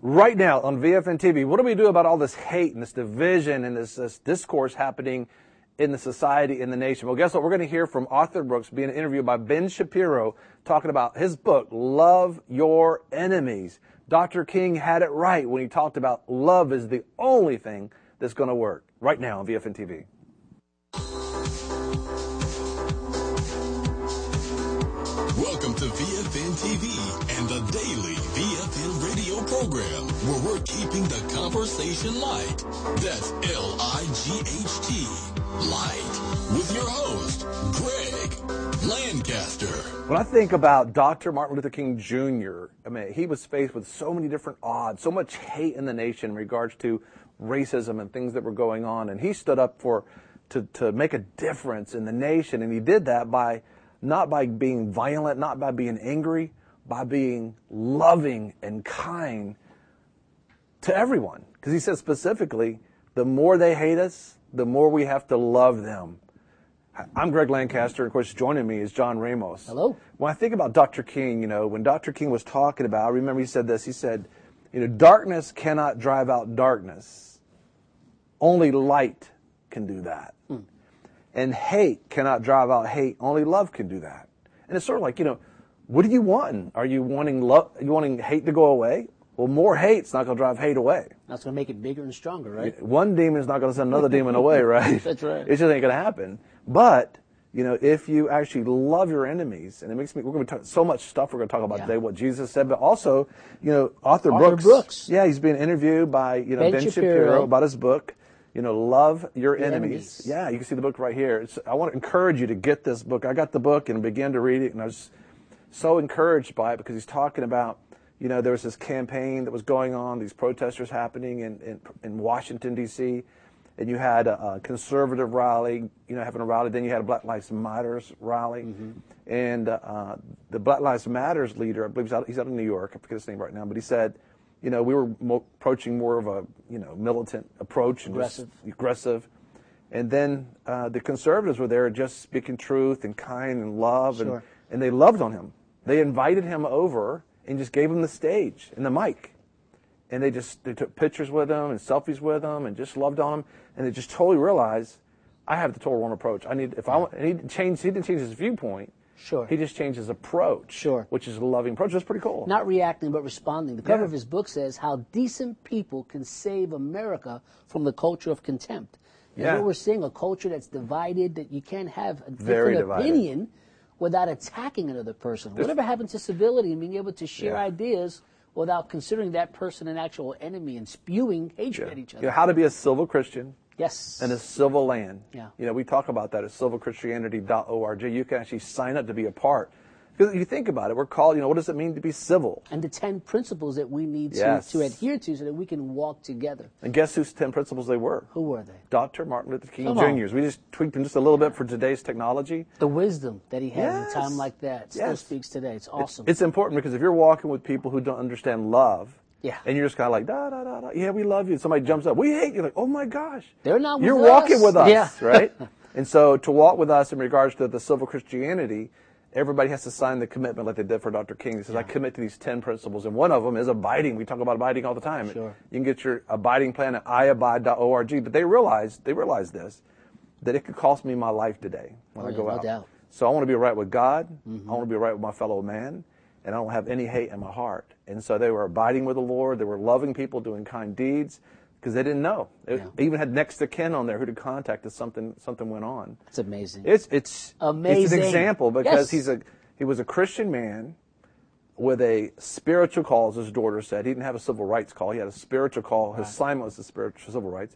right now on VFN TV. What do we do about all this hate and this division and this discourse happening in the society, in the nation? Well, guess what? We're going to hear from Arthur Brooks being interviewed by Ben Shapiro talking about his book, Love Your Enemies. Dr. King had it right when he talked about love is the only thing that's going to work. Right now on VFN TV. Welcome to VFN TV and the daily VFN radio program where we're keeping the conversation light. That's L-I-G-H-T, light, with your host, Greg Lancaster. When I think about Dr. Martin Luther King Jr., I mean, he was faced with so many different odds, so much hate in the nation in regards to racism and things that were going on, and he stood up to make a difference in the nation, and he did that not by being violent, not by being angry, by being loving and kind to everyone. Because he said specifically, the more they hate us, the more we have to love them. I'm Greg Lancaster, and of course joining me is John Ramos. Hello. When I think about Dr. King, when Dr. King was talking about, I remember he said this, he said, darkness cannot drive out darkness. Only light can do that. And hate cannot drive out hate. Only love can do that. And it's sort of like, what are you wanting? Are you wanting love? Are you wanting hate to go away? Well, more hate's not going to drive hate away. That's going to make it bigger and stronger, right? One demon's not going to send another demon away, right? That's right. It just ain't going to happen. But, if you actually love your enemies, and we're going to talk so much stuff we're going to talk about today, what Jesus said, but also, Arthur Brooks. Yeah, he's being interviewed by, Ben Shapiro about his book. Love Your Enemies. Yeah, you can see the book right here. I want to encourage you to get this book. I got the book and began to read it, and I was so encouraged by it because he's talking about, there was this campaign that was going on, these protesters happening in Washington, D.C., and you had a conservative rally, having a rally. Then you had a Black Lives Matters rally. Mm-hmm. And the Black Lives Matters leader, I believe he's out of New York, I forget his name right now, but he said, we were approaching more of a, militant approach and aggressive. And then the conservatives were there just speaking truth and kind and love. Sure. And they loved on him. They invited him over and just gave him the stage and the mic. And they took pictures with him and selfies with him and just loved on him. And they just totally realized, I have the total wrong approach. He didn't change his viewpoint. Sure. He just changed his approach. Sure. Which is a loving approach. That's pretty cool. Not reacting, but responding. The cover of his book says, How Decent People Can Save America from the Culture of Contempt. That's what we're seeing, a culture that's divided, that you can't have a different opinion without attacking another person. Whatever happened to civility and being able to share ideas without considering that person an actual enemy and spewing hatred at each other? How to be a civil Christian. Yes. In a civil land. Yeah. We talk about that at civilchristianity.org. You can actually sign up to be a part. Because you think about it, we're called, what does it mean to be civil? And the 10 principles that we need to adhere to so that we can walk together. And guess whose 10 principles they were? Who were they? Dr. Martin Luther King Jr.'s. We just tweaked them just a little bit for today's technology. The wisdom that he had in a time like that still speaks today. It's awesome. It's important because if you're walking with people who don't understand love, and you're just kind of like, da-da-da-da, yeah, we love you. Somebody jumps up, we hate you. You're like, oh my gosh. They're not with us. You're walking with us, right? And so to walk with us in regards to the civil Christianity, everybody has to sign the commitment like they did for Dr. King. He says, I commit to these 10 principles. And one of them is abiding. We talk about abiding all the time. Sure. You can get your abiding plan at iabide.org. But they realized this, that it could cost me my life today when I go out. No doubt. So I want to be right with God. I want to be right with my fellow man. And I don't have any hate in my heart. And so they were abiding with the Lord. They were loving people, doing kind deeds, because they didn't know. They even had next to kin on there who to contact if something went on. It's amazing. It's amazing. It's an example because he was a Christian man with a spiritual call, as his daughter said. He didn't have a civil rights call. He had a spiritual call. His assignment was the spiritual civil rights.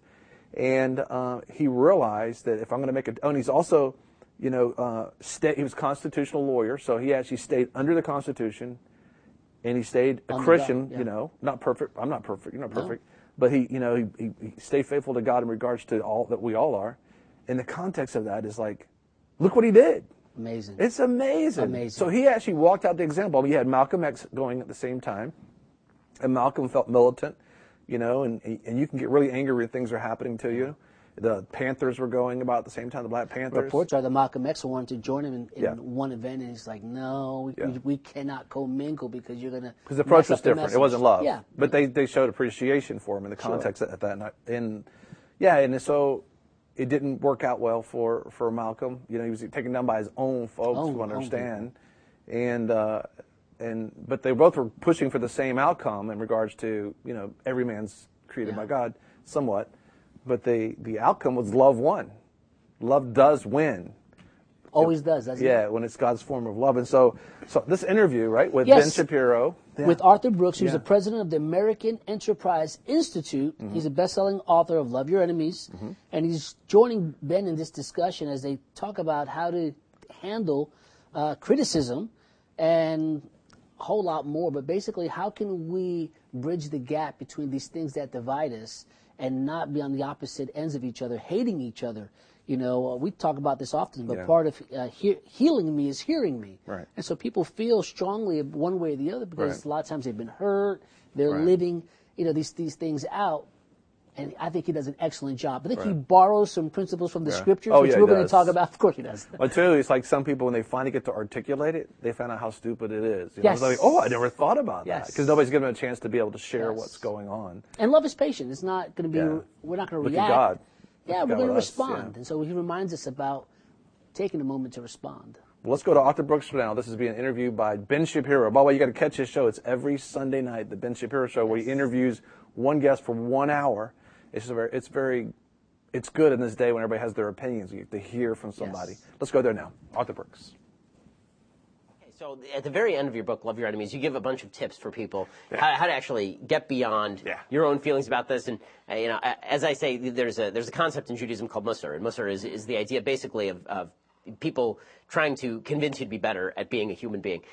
And he realized that if I'm going to make it, and he's also, he was a constitutional lawyer, so he actually stayed under the Constitution, and he stayed a Christian, not perfect. I'm not perfect. You're not perfect. But he stayed faithful to God in regards to all that we all are. And the context of that is like, look what he did. Amazing. It's amazing. So he actually walked out the example. He had Malcolm X going at the same time, and Malcolm felt militant, and you can get really angry when things are happening to you. The Panthers were going about at the same time, the Black Panthers. Reports are that Malcolm X wanted to join him in one event, and he's like, no, we cannot commingle because you're going to. Because the approach was different. It wasn't love. Yeah. But they showed appreciation for him in the context at that night. And so it didn't work out well for Malcolm. You know, he was taken down by his own folks, you understand. But they both were pushing for the same outcome in regards to, you know, every man's created by God, somewhat. But the outcome was love won. Love does win. Always does, doesn't it? Yeah, when it's God's form of love. And so this interview, right, with Ben Shapiro. Yeah. With Arthur Brooks, who's the president of the American Enterprise Institute. Mm-hmm. He's a best-selling author of Love Your Enemies. Mm-hmm. And he's joining Ben in this discussion as they talk about how to handle criticism and a whole lot more. But basically, how can we bridge the gap between these things that divide us and not be on the opposite ends of each other, hating each other? You know, we talk about this often, but part of healing me is hearing me. Right. And so people feel strongly one way or the other because a lot of times they've been hurt, they're living, you know, these things out. And I think he does an excellent job. I think he borrows some principles from the scriptures, which we're going to talk about. Of course he does. Well, too, it's like some people, when they finally get to articulate it, they find out how stupid it is. You know? It's like, I never thought about that. Because nobody's given them a chance to be able to share what's going on. And love is patient. It's not going to be, we're not going to react. Look at God. Yeah, we're going to respond. And so he reminds us about taking a moment to respond. Well, let's go to Arthur Brooks now. This is being interviewed by Ben Shapiro. By the way, you got to catch his show. It's every Sunday night, the Ben Shapiro Show, where he interviews one guest for 1 hour. It's good in this day when everybody has their opinions. You get to hear from somebody. Let's go there now. Arthur Brooks. So at the very end of your book, Love Your Enemies, you give a bunch of tips for people how to actually get beyond your own feelings about this. And you know, as I say, there's a concept in Judaism called Musar, and Musar is the idea basically of people trying to convince you to be better at being a human being.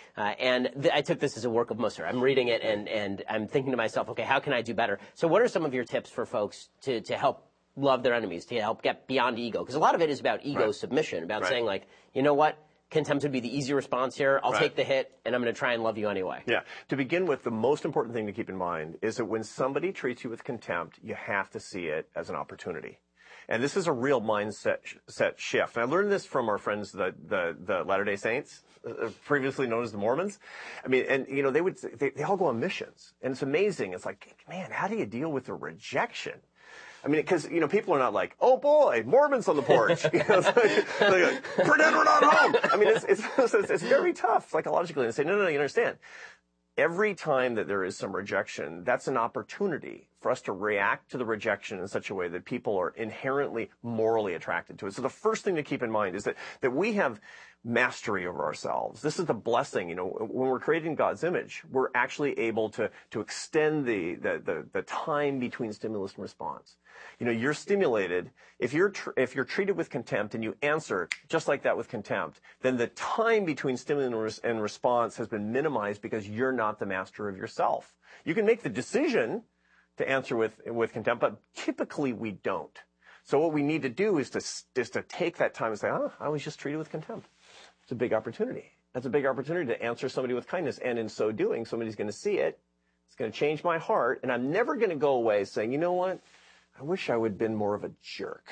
I took this as a work of Musar. I'm reading it and I'm thinking to myself, okay, how can I do better? So what are some of your tips for folks to help love their enemies, to help get beyond ego? Because a lot of it is about ego submission, about saying like, you know what? Contempt would be the easy response here. I'll take the hit, and I'm going to try and love you anyway. Yeah. To begin with, the most important thing to keep in mind is that when somebody treats you with contempt, you have to see it as an opportunity. And this is a real mindset shift. And I learned this from our friends, the Latter-day Saints, previously known as the Mormons. I mean, and you know, they all go on missions, and it's amazing. It's like, man, how do you deal with the rejection? I mean, because, you know, people are not like, oh boy, Mormons on the porch. You know, it's like, pretend we're not home. I mean, it's very tough psychologically. And say, no, you understand. Every time that there is some rejection, that's an opportunity for us to react to the rejection in such a way that people are inherently morally attracted to it. So the first thing to keep in mind is that we have mastery over ourselves. This is the blessing. You know, when we're created in God's image, we're actually able to extend the time between stimulus and response. You know, you're stimulated. If you're treated with contempt and you answer just like that with contempt, then the time between stimulus and response has been minimized because you're not the master of yourself. You can make the decision to answer with contempt, but typically we don't. So what we need to do is to take that time and say, I was just treated with contempt. It's a big opportunity. That's a big opportunity to answer somebody with kindness. And in so doing, somebody's going to see it. It's going to change my heart. And I'm never going to go away saying, you know what? I wish I would have been more of a jerk.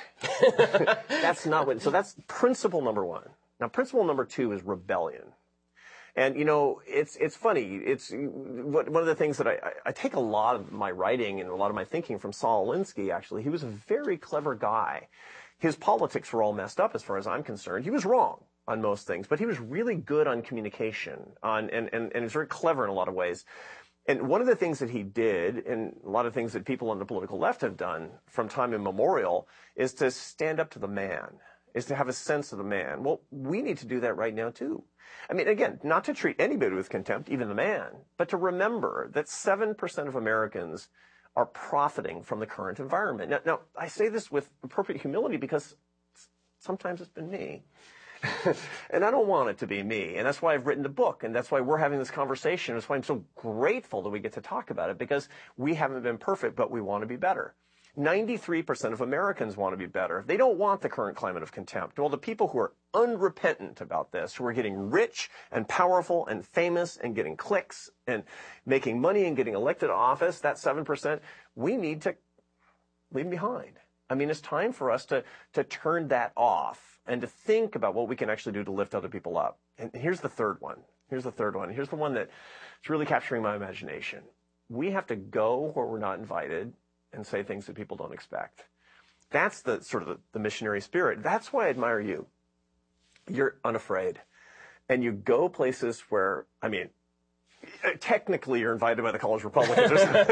That's not what, so that's principle number one. Now, principle number two is rebellion. And, you know, it's funny. It's one of the things that I take a lot of my writing and a lot of my thinking from Saul Alinsky, actually. He was a very clever guy. His politics were all messed up as far as I'm concerned. He was wrong on most things, but he was really good on communication, and he was very clever in a lot of ways. And one of the things that he did, and a lot of things that people on the political left have done from time immemorial, is to stand up to the man, is to have a sense of the man. Well, we need to do that right now, too. I mean, again, not to treat anybody with contempt, even the man, but to remember that 7% of Americans are profiting from the current environment. Now, I say this with appropriate humility because sometimes it's been me. And I don't want it to be me. And that's why I've written the book. And that's why we're having this conversation. That's why I'm so grateful that we get to talk about it, because we haven't been perfect, but we want to be better. 93% of Americans want to be better. They don't want the current climate of contempt. Well, the people who are unrepentant about this, who are getting rich and powerful and famous and getting clicks and making money and getting elected to office, that 7%, we need to leave them behind. I mean, it's time for us to turn that off and to think about what we can actually do to lift other people up. And here's the third one. Here's the one that is really capturing my imagination. We have to go where we're not invited and say things that people don't expect. That's the sort of the missionary spirit. That's why I admire you. You're unafraid. And you go places where, I mean, technically you're invited by the college Republicans,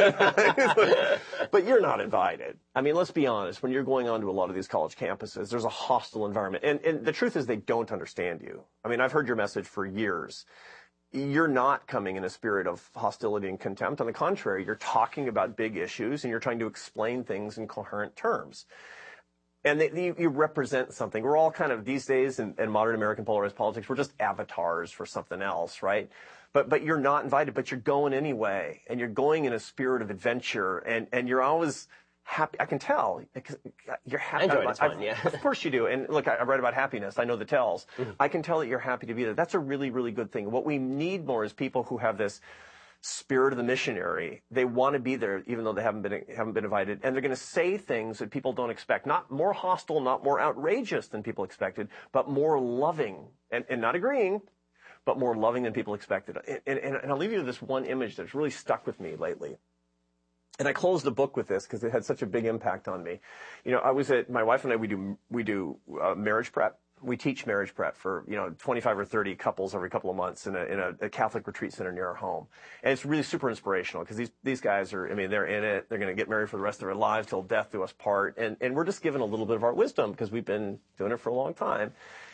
but you're not invited. I mean, let's be honest. When you're going on to a lot of these college campuses, there's a hostile environment. And the truth is they don't understand you. I mean, I've heard your message for years. You're not coming in a spirit of hostility and contempt. On the contrary, you're talking about big issues and you're trying to explain things in coherent terms. And you represent something. We're all kind of, these days in modern American polarized politics, we're just avatars for something else, right? But you're not invited, but you're going anyway. And you're going in a spirit of adventure. And you're always happy. I can tell. You're happy. I enjoy it. It's fun, yeah. Of course you do. And look, I write about happiness. I know the tells. Mm-hmm. I can tell that you're happy to be there. That's a really, really good thing. What we need more is people who have this spirit of the missionary. They want to be there even though they haven't been invited, and they're going to say things that people don't expect. Not more hostile, not more outrageous than people expected, but more loving and not agreeing, but more loving than people expected. And I'll leave you with this one image that's really stuck with me lately. And I closed the book with this because it had such a big impact on me. You know, my wife and I, we do marriage prep. We teach marriage prep for, 25 or 30 couples every couple of months in a Catholic retreat center near our home. And it's really super inspirational because these guys are, I mean, they're in it. They're going to get married for the rest of their lives till death do us part. And we're just given a little bit of our wisdom because we've been doing it for a long time.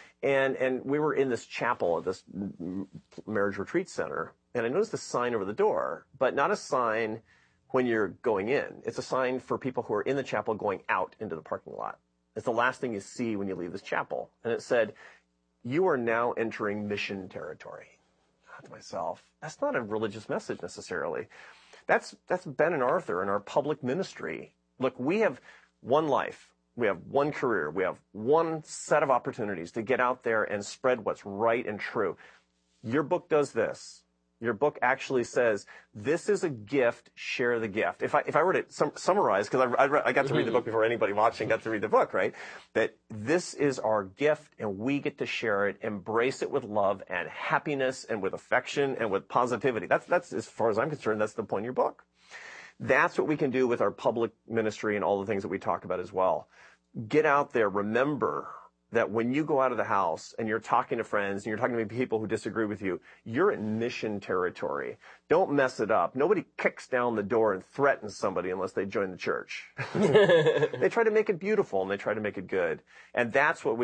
And we were in this chapel at this marriage retreat center. And I noticed a sign over the door, but not a sign when you're going in. It's a sign for people who are in the chapel going out into the parking lot. It's the last thing you see when you leave this chapel. And it said, "You are now entering mission territory." I thought to myself, that's not a religious message necessarily. That's Ben and Arthur in our public ministry. Look, we have one life. We have one career. We have one set of opportunities to get out there and spread what's right and true. Your book does this. Your book actually says, this is a gift, share the gift. If I were to summarize, because I got to read the book before anybody watching got to read the book, right? That this is our gift and we get to share it, embrace it with love and happiness and with affection and with positivity. That's as far as I'm concerned, that's the point of your book. That's what we can do with our public ministry and all the things that we talk about as well. Get out there, remember that when you go out of the house and you're talking to friends and you're talking to people who disagree with you, you're in mission territory. Don't mess it up. Nobody kicks down the door and threatens somebody unless they join the church. They try to make it beautiful and they try to make it good. And that's what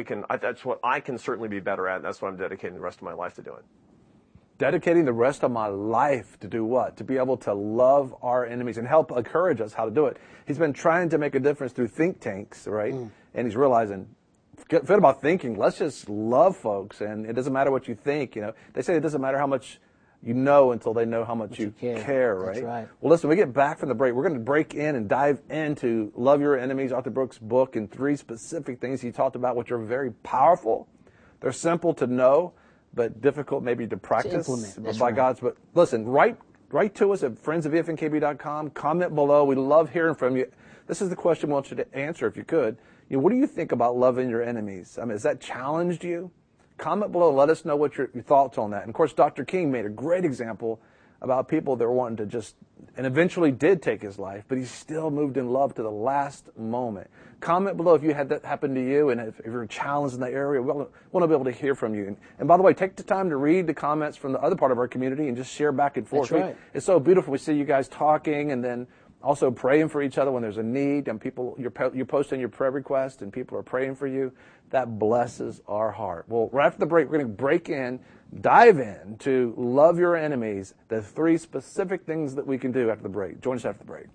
I can certainly be better at. And that's what I'm dedicating the rest of my life to doing. Dedicating the rest of my life to do what? To be able to love our enemies and help encourage us how to do it. He's been trying to make a difference through think tanks, right? And he's realizing, forget about thinking. Let's just love folks, and it doesn't matter what you think. They say it doesn't matter how much you know until they know how much you care, right? That's right. Well, listen, when we get back from the break, we're going to break in and dive into Love Your Enemies, Arthur Brooks' book, and 3 specific things he talked about, which are very powerful. They're simple to know, but difficult maybe to practice by God's. But listen, write to us at friendsofvfnkb.com. Comment below. We love hearing from you. This is the question we want you to answer if you could. What do you think about loving your enemies? I mean, has that challenged you? Comment below and let us know what your thoughts on that. And of course, Dr. King made a great example about people that were wanting to just, and eventually did take his life, but he still moved in love to the last moment. Comment below if you had that happen to you, and if you're challenged in that area. We want to be able to hear from you. And by the way, take the time to read the comments from the other part of our community and just share back and forth. That's right. It's so beautiful. We see you guys talking and then also praying for each other when there's a need, and you're posting your prayer requests and people are praying for you. That blesses our heart. Well, right after the break, we're going to dive in to Love Your Enemies, the 3 specific things that we can do after the break. Join us after the break.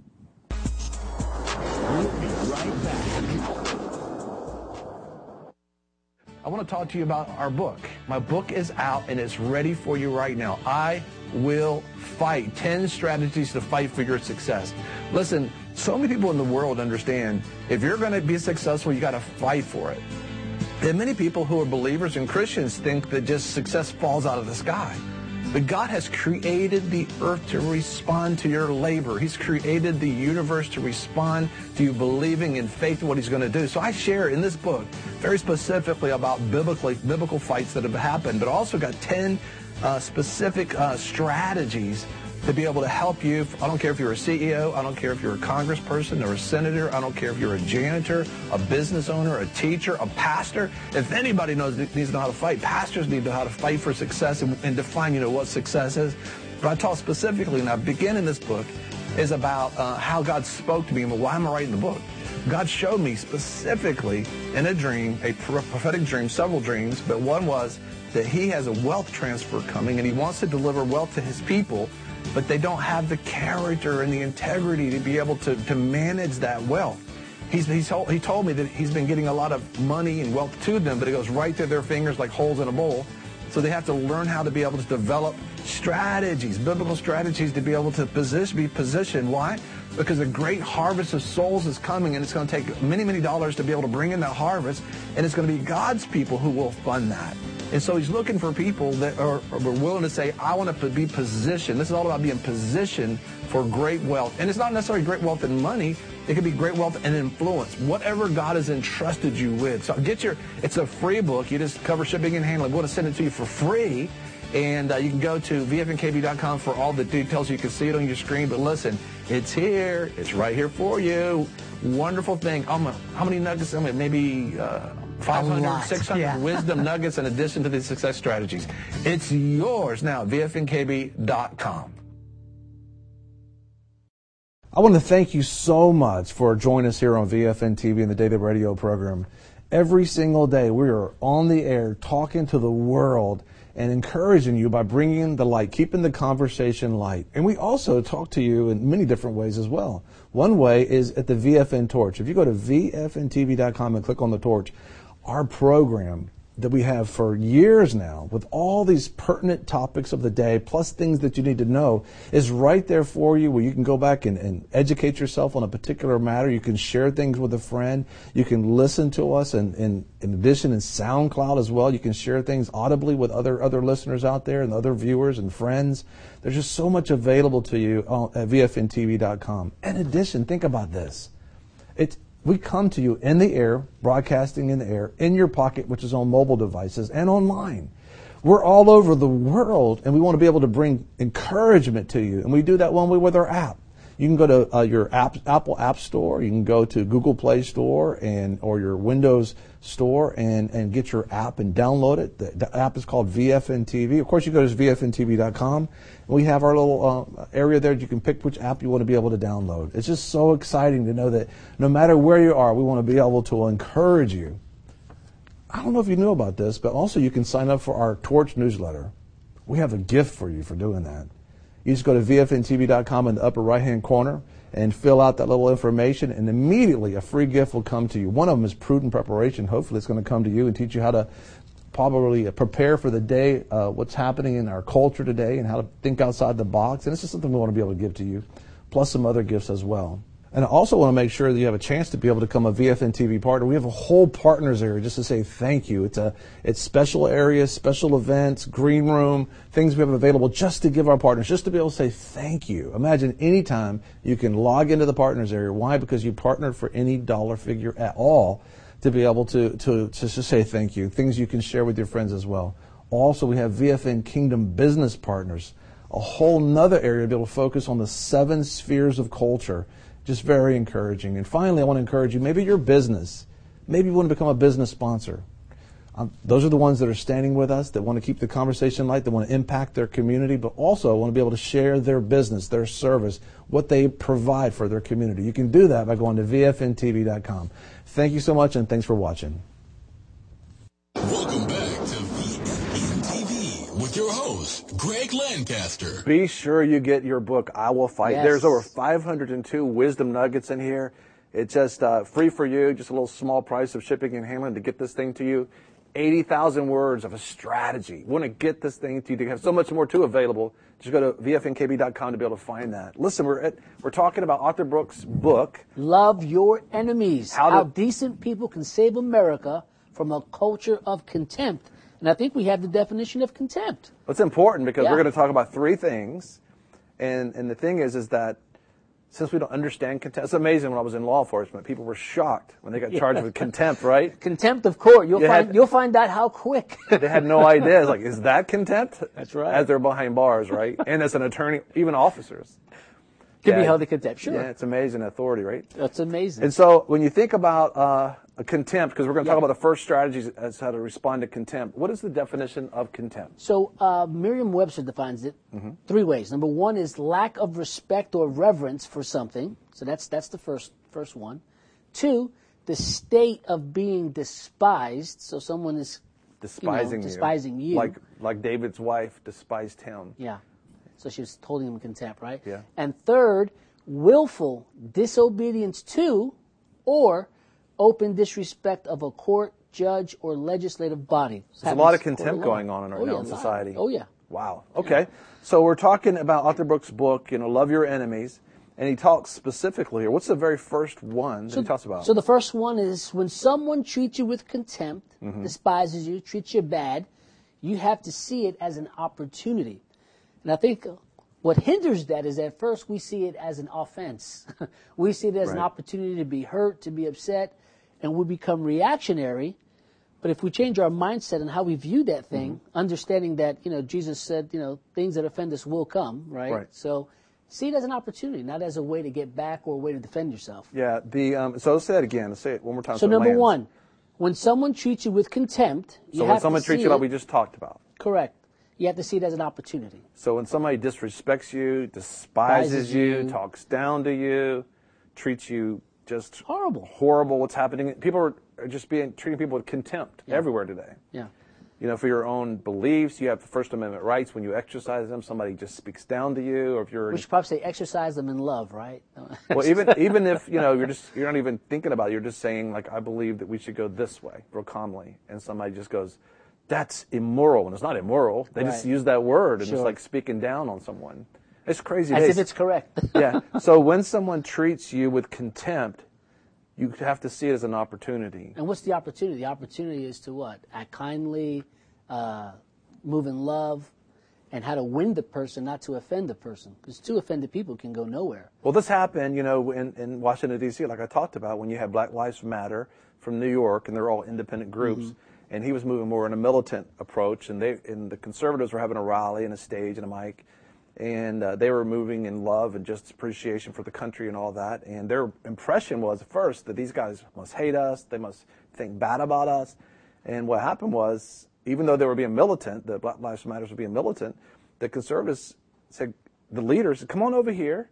We'll be right back. I want to talk to you about our book. My book is out and it's ready for you right now. I Will Fight. 10 strategies to fight for your success. Listen, so many people in the world understand if you're going to be successful, you got to fight for it. And many people who are believers and Christians think that just success falls out of the sky. But God has created the earth to respond to your labor. He's created the universe to respond to you believing in faith in what He's going to do. So I share in this book very specifically about biblical fights that have happened, but also got 10 specific strategies to be able to help you. I don't care if you're a CEO, I don't care if you're a congressperson or a senator, I don't care if you're a janitor, a business owner, a teacher, a pastor. If anybody needs to know how to fight, pastors need to know how to fight for success and define, what success is. But I talk specifically, and I begin in this book, is about how God spoke to me and why am I writing the book. God showed me specifically in a dream, a prophetic dream, several dreams, but one was that He has a wealth transfer coming and He wants to deliver wealth to His people, but they don't have the character and the integrity to be able to manage that wealth. He told me that he's been getting a lot of money and wealth to them, but it goes right through their fingers like holes in a bowl. So they have to learn how to be able to develop strategies, biblical strategies to be able to be positioned. Why? Because a great harvest of souls is coming, and it's going to take many, many dollars to be able to bring in that harvest, and it's going to be God's people who will fund that. And so He's looking for people that are willing to say, I want to be positioned. This is all about being positioned for great wealth. And it's not necessarily great wealth in money. It could be great wealth and influence, whatever God has entrusted you with. So it's a free book. You just cover shipping and handling. We want to send it to you for free. And you can go to vfnkb.com for all the details. You can see it on your screen. But listen, it's here. It's right here for you. Wonderful thing. How many nuggets? Maybe 500, 600 wisdom nuggets in addition to the success strategies. It's yours now, vfnkb.com. I want to thank you so much for joining us here on VFN TV and the Daily Radio program. Every single day we are on the air talking to the world and encouraging you by bringing the light, keeping the conversation light. And we also talk to you in many different ways as well. One way is at the VFN Torch. If you go to vfntv.com and click on the torch, our program that we have for years now with all these pertinent topics of the day plus things that you need to know is right there for you, where you can go back and educate yourself on a particular matter. You can share things with a friend. You can listen to us and in addition in SoundCloud as well. You can share things audibly with other listeners out there and other viewers and friends. There's just so much available to you at vfntv.com. In addition, think about this. We come to you in the air, broadcasting in the air, in your pocket, which is on mobile devices, and online. We're all over the world, and we want to be able to bring encouragement to you. And we do that one way with our app. You can go to your Apple App Store. You can go to Google Play Store or your Windows Store and get your app and download it. The app is called VFN TV. Of course, you go to vfntv.com. We have our little area there. You can pick which app you want to be able to download. It's just so exciting to know that no matter where you are, we want to be able to encourage you. I don't know if you knew about this, but also you can sign up for our Torch newsletter. We have a gift for you for doing that. You just go to vfntv.com in the upper right-hand corner and fill out that little information, and immediately a free gift will come to you. One of them is Prudent Preparation. Hopefully it's going to come to you and teach you how to probably prepare for the day, what's happening in our culture today, and how to think outside the box. And this is something we want to be able to give to you, plus some other gifts as well. And I also want to make sure that you have a chance to be able to become a VFN TV partner. We have a whole partners area just to say thank you. It's special areas, special events, green room, things we have available just to give our partners, just to be able to say thank you. Imagine anytime you can log into the partners area. Why? Because you partnered for any dollar figure at all to be able to say thank you. Things you can share with your friends as well. Also, we have VFN Kingdom Business Partners, a whole nother area to be able to focus on the 7 spheres of culture. Just very encouraging. And finally, I want to encourage you, maybe your business, maybe you want to become a business sponsor. Those are the ones that are standing with us, that want to keep the conversation light, that want to impact their community, but also want to be able to share their business, their service, what they provide for their community. You can do that by going to vfntv.com. Thank you so much, and thanks for watching. Welcome back to VFN TV with your host, Greg Lancaster. Be sure you get your book, I Will Fight. Yes. There's over 502 wisdom nuggets in here. It's just free for you, just a little small price of shipping and handling to get this thing to you. 80,000 words of a strategy. We want to get this thing to you. To have so much more too available. Just go to vfnkb.com to be able to find that. Listen, we're talking about Arthur Brooks' book, Love Your Enemies. How decent people can save America from a culture of contempt. And I think we have the definition of contempt. It's important because we're going to talk about three things. And the thing is that since we don't understand contempt, it's amazing when I was in law enforcement, people were shocked when they got charged with contempt, right? Contempt of court. You'll find out how quick. They had no idea. It's like, is that contempt? That's right. As they're behind bars, right? And as an attorney, even officers. Can be held in contempt, sure. Yeah, it's amazing authority, right? That's amazing. And so when you think about a contempt, because we're going to talk about the first strategies as how to respond to contempt, what is the definition of contempt? So Merriam-Webster defines it three ways. Number one is lack of respect or reverence for something. So that's the first one. Two, the state of being despised. So someone is despising you. Like David's wife despised him. Yeah. So she was holding him in contempt, right? Yeah. And third, willful disobedience to or open disrespect of a court, judge, or legislative body. There's a lot of contempt going on in our society. Oh, yeah. Wow. Okay. So we're talking about Arthur Brooks' book, Love Your Enemies, and he talks specifically here. What's the very first one that he talks about? So the first one is when someone treats you with contempt, despises you, treats you bad, you have to see it as an opportunity. And I think what hinders that is at first we see it as an offense. We see it as an opportunity to be hurt, to be upset, and we become reactionary. But if we change our mindset and how we view that thing, understanding that, Jesus said, things that offend us will come, right? So see it as an opportunity, not as a way to get back or a way to defend yourself. Yeah. So let's say it again. Let's say it one more time. So number one, when someone treats you with contempt, when someone treats you like we just talked about. Correct. You have to see it as an opportunity. So when somebody disrespects you, despises you, talks down to you, treats you just horrible, what's happening? People are just treating people with contempt everywhere today. Yeah. For your own beliefs, you have the First Amendment rights. When you exercise them, somebody just speaks down to you, or if you're. We should probably say exercise them in love, right? Well, even if you're not even thinking about it, you're just saying like, I believe that we should go this way, real calmly, and somebody just goes, that's immoral, and it's not immoral. They just use that word, and it's like speaking down on someone. It's crazy. As if it's correct. Yeah. So when someone treats you with contempt, you have to see it as an opportunity. And what's the opportunity? The opportunity is to what? Act kindly, move in love, and how to win the person, not to offend the person. Because two offended people can go nowhere. Well, this happened, in Washington, D.C., like I talked about, when you had Black Lives Matter from New York, and they're all independent groups. And he was moving more in a militant approach, and the conservatives were having a rally and a stage and a mic, and they were moving in love and just appreciation for the country and all that. And their impression was at first that these guys must hate us, they must think bad about us. And what happened was, even though they were being militant, the Black Lives Matter were being militant, the conservatives said, the leaders said, come on over here.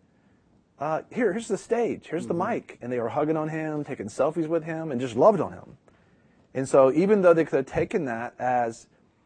Here's the stage, here's the mic. And they were hugging on him, taking selfies with him, and just loved on him. And so even though they could have taken it as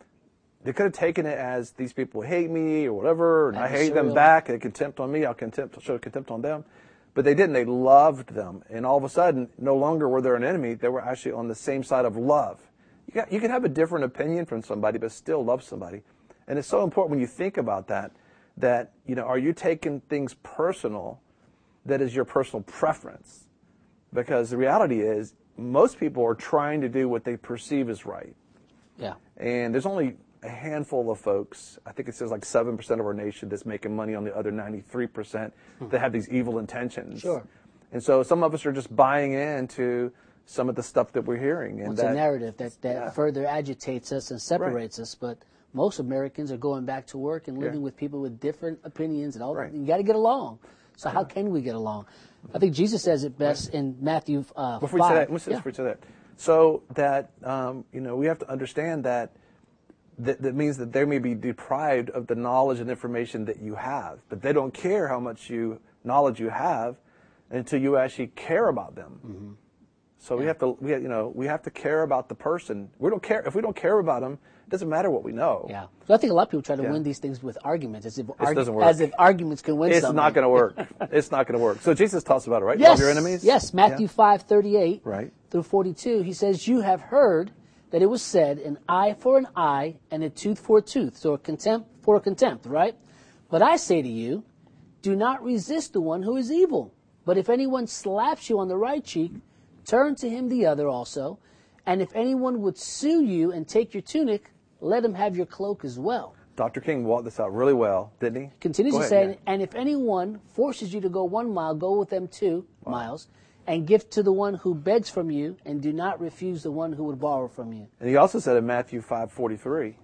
these people hate me or whatever, and I hate them back, they contempt on me, I'll show contempt on them. But they didn't. They loved them. And all of a sudden, no longer were they an enemy. They were actually on the same side of love. You can have a different opinion from somebody, but still love somebody. And it's so important when you think about that, are you taking things personal that is your personal preference? Because the reality is, most people are trying to do what they perceive as right. Yeah. And there's only a handful of folks, I think it says like 7% of our nation that's making money on the other 93% that have these evil intentions. Sure. And so some of us are just buying into some of the stuff that we're hearing. And it's a narrative that further agitates us and separates us. But most Americans are going back to work and living with people with different opinions and all that. You got to get along. So how can we get along? I think Jesus says it best in Matthew 5. Before you say that, so that we have to understand that means that they may be deprived of the knowledge and information that you have, but they don't care how much knowledge you have until you actually care about them. So we have to care about the person. We don't care if we don't care about them. It doesn't matter what we know. Yeah. So I think a lot of people try to win these things with arguments, as if if arguments can win something. It's not going to work. It's not going to work. So Jesus talks about it, right? Yes. Love your enemies. Yes. Matthew 5:38 through 42. He says, "You have heard that it was said, an eye for an eye and a tooth for a tooth, so a contempt for a contempt, right? But I say to you, do not resist the one who is evil. But if anyone slaps you on the right cheek, turn to him the other also. And if anyone would sue you and take your tunic, let him have your cloak as well. Dr. King walked this out really well, didn't he? Continues to say, and if anyone forces you to go 1 mile, go with them 2 miles, and give to the one who begs from you, and do not refuse the one who would borrow from you. And he also said in Matthew 5:43.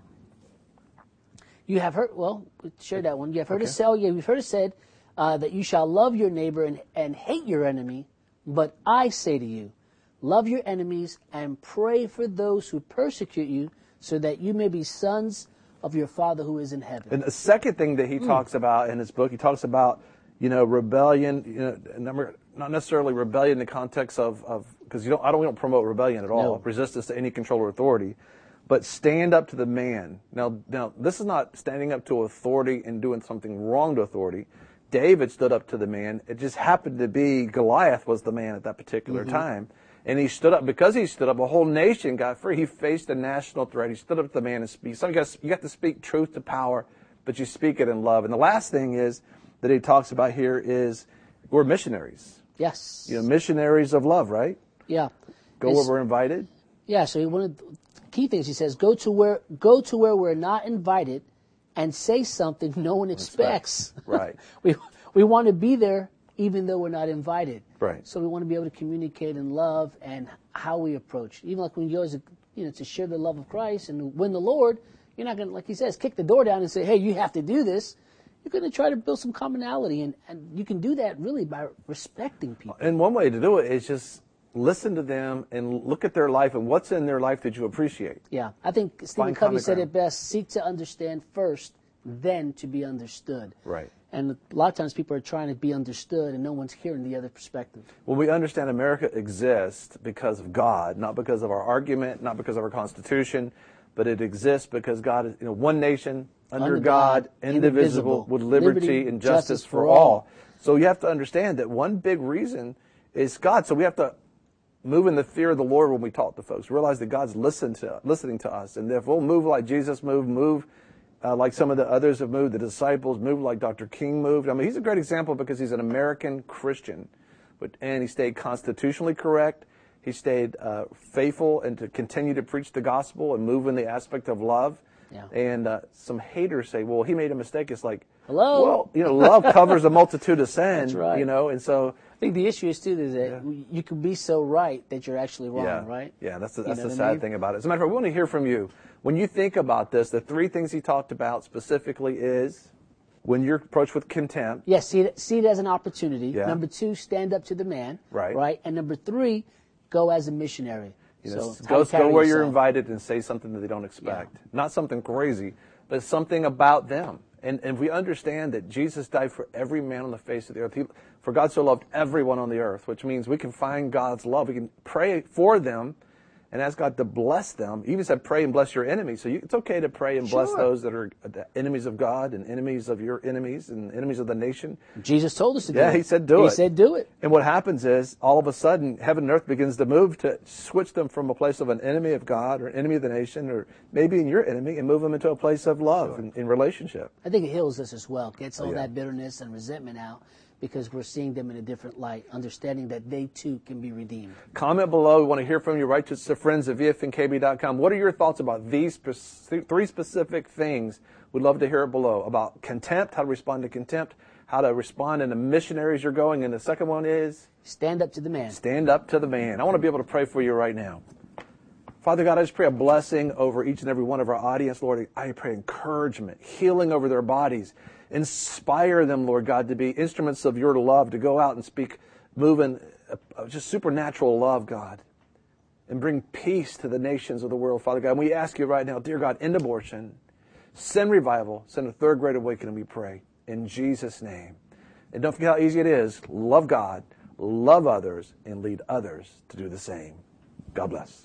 You have heard, well, share that one. You have heard it said, you've heard it said that you shall love your neighbor and hate your enemy. But I say to you, love your enemies and pray for those who persecute you, so that you may be sons of your Father who is in heaven. And the second thing that he talks about in his book, he talks about, rebellion, not necessarily rebellion in the context of because we don't promote rebellion at all, resistance to any control or authority, but stand up to the man. Now, this is not standing up to authority and doing something wrong to authority. David stood up to the man. It just happened to be Goliath was the man at that particular time. And he stood up. Because he stood up, a whole nation got free. He faced a national threat. He stood up to the man and speak. So you got to speak truth to power, but you speak it in love. And the last thing is that he talks about here is we're missionaries. Yes. Missionaries of love, right? Yeah. Go where we're invited. Yeah. So one of the key things he says, go to where we're not invited, and say something no one expects. Right. we want to be there even though we're not invited. Right. So we want to be able to communicate in love and how we approach. Even like when you go to share the love of Christ and win the Lord, you're not going to, like he says, kick the door down and say, hey, you have to do this. You're going to try to build some commonality, and you can do that really by respecting people. And one way to do it is just listen to them and look at their life and what's in their life that you appreciate. Yeah, I think Stephen Covey said it best, seek to understand first, then to be understood. Right. And a lot of times people are trying to be understood and no one's hearing the other perspective. Well, we understand America exists because of God, not because of our argument, not because of our Constitution, but it exists because God is, one nation under God, indivisible, with liberty and justice for all. So you have to understand that one big reason is God. So we have to move in the fear of the Lord when we talk to folks. Realize that God's listening to us. And if we'll move like Jesus moved, move like some of the others have moved, the disciples moved like Dr. King moved. I mean, he's a great example because he's an American Christian. And he stayed constitutionally correct. He stayed faithful and to continue to preach the gospel and move in the aspect of love. Yeah. And some haters say, well, he made a mistake. It's like, hello? Well, love covers a multitude of sin. That's right. And so I think the issue is, too, is that you can be so right that you're actually wrong, right? Yeah, that's the sad thing about it. As a matter of fact, we want to hear from you. When you think about this, the 3 things he talked about specifically is when you're approached with contempt. Yes, see it as an opportunity. Yeah. Number 2, stand up to the man. Right. Right. And number 3, go as a missionary. Go where you're invited and say something that they don't expect. Yeah. Not something crazy, but something about them. And if we understand that Jesus died for every man on the face of the earth, for God so loved everyone on the earth, which means we can find God's love. We can pray for them and ask God to bless them. He even said, pray and bless your enemies. So it's okay to pray and bless those that are enemies of God and enemies of your enemies and enemies of the nation. Jesus told us to do it. Yeah, he said do it. He said do it. And what happens is, all of a sudden, heaven and earth begins to move to switch them from a place of an enemy of God or an enemy of the nation or maybe in your enemy and move them into a place of love in relationship. I think it heals us as well. Gets all that bitterness and resentment out, because we're seeing them in a different light, understanding that they too can be redeemed. Comment below. We want to hear from you. Write to friends at vfnkb.com. What are your thoughts about these 3 specific things? We'd love to hear it below. About contempt, how to respond to contempt, how to respond in the missionaries you're going. And the second one is? Stand up to the man. Stand up to the man. I want to be able to pray for you right now. Father God, I just pray a blessing over each and every one of our audience, Lord. I pray encouragement, healing over their bodies. Inspire them, Lord God, to be instruments of your love, to go out and speak, move in just supernatural love, God, and bring peace to the nations of the world, Father God. And we ask you right now, dear God, end abortion, send revival, send a 3rd great awakening, we pray, in Jesus' name. And don't forget how easy it is. Love God, love others, and lead others to do the same. God bless.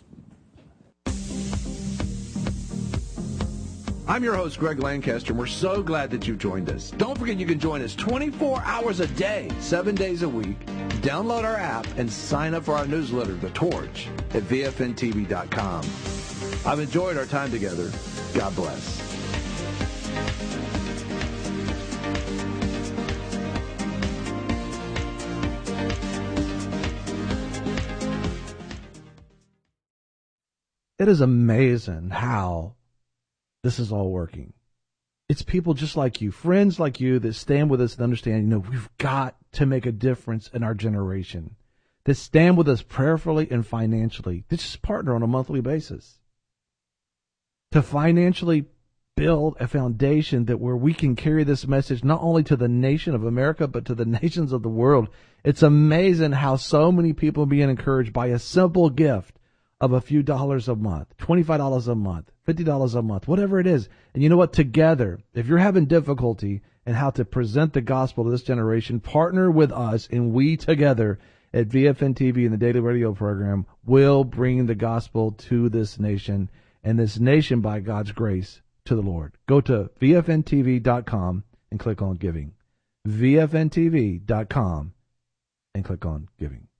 I'm your host, Greg Lancaster, and we're so glad that you've joined us. Don't forget you can join us 24 hours a day, 7 days a week. Download our app and sign up for our newsletter, The Torch, at vfntv.com. I've enjoyed our time together. God bless. It is amazing how this is all working. It's people just like you, friends like you, that stand with us and understand, we've got to make a difference in our generation. That stand with us prayerfully and financially. That just partner on a monthly basis. To financially build a foundation that where we can carry this message not only to the nation of America, but to the nations of the world. It's amazing how so many people are being encouraged by a simple gift of a few dollars a month, $25 a month, $50 a month, whatever it is. And you know what? Together, if you're having difficulty in how to present the gospel to this generation, partner with us, and we together at VFN TV and the Daily Radio program will bring the gospel to this nation, and this nation, by God's grace, to the Lord. Go to VFNTV.com and click on giving. VFNTV.com and click on giving.